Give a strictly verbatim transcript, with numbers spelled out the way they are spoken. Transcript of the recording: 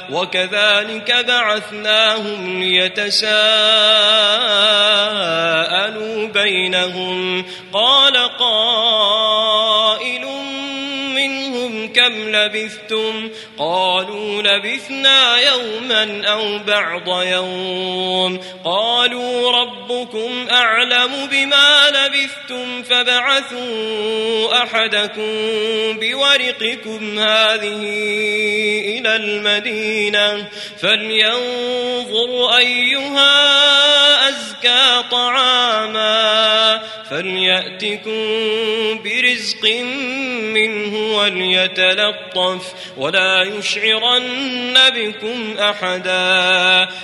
وكذلك بعثناهم ليتساءلوا بينهم قال قائل منهم كم لبثتم قالوا لبثنا يوما أو بعض يوم قالوا ربكم أعلم بما لبثتم فابعثوا أحدكم بورقكم هذه إلى المدينة فلينظر أيها أزكى طعاما فليأتكم برزق منه وليتلطف ولا يشعرن بكم أحدا.